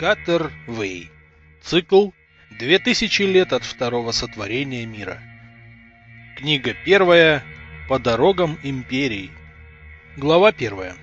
Скатер-Вэй. Цикл «2000 лет от второго сотворения мира». Книга первая. По дорогам империи. Глава первая.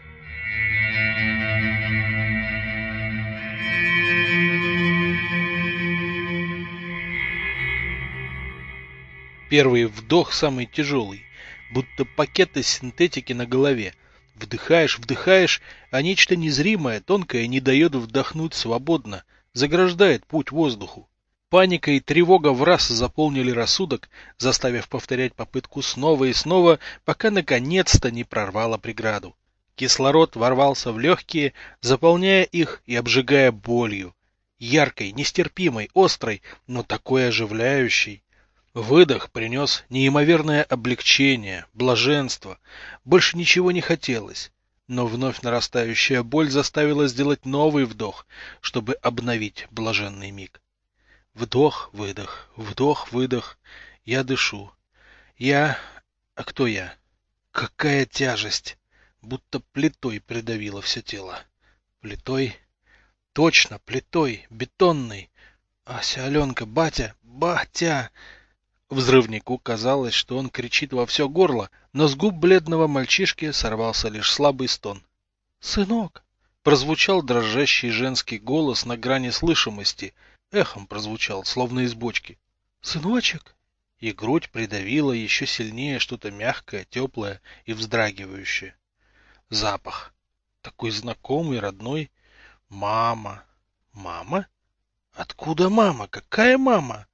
Первый вдох самый тяжелый, будто пакет из синтетики на голове. Вдыхаешь, вдыхаешь, а нечто незримое, тонкое не дает вдохнуть свободно, заграждает путь воздуху. Паника и тревога враз заполнили рассудок, заставив повторять попытку снова и снова, пока наконец-то не прорвало преграду. Кислород ворвался в легкие, заполняя их и обжигая болью. Яркой, нестерпимой, острой, но такой оживляющей. Выдох принес неимоверное облегчение, блаженство. Больше ничего не хотелось. Но вновь нарастающая боль заставила сделать новый вдох, чтобы обновить блаженный миг. Вдох, выдох, вдох, выдох. Я дышу. Я... А кто я? Какая тяжесть! Будто плитой придавило все тело. Плитой? Точно, плитой, бетонной. Ася, Аленка, батя, батя! Взрывнику казалось, что он кричит во все горло, но с губ бледного мальчишки сорвался лишь слабый стон. «Сынок!» — прозвучал дрожащий женский голос на грани слышимости, эхом прозвучал, словно из бочки. «Сыночек!» И грудь придавила еще сильнее что-то мягкое, теплое и вздрагивающее. Запах. Такой знакомый, родной. Мама. Мама? Откуда мама? Какая мама?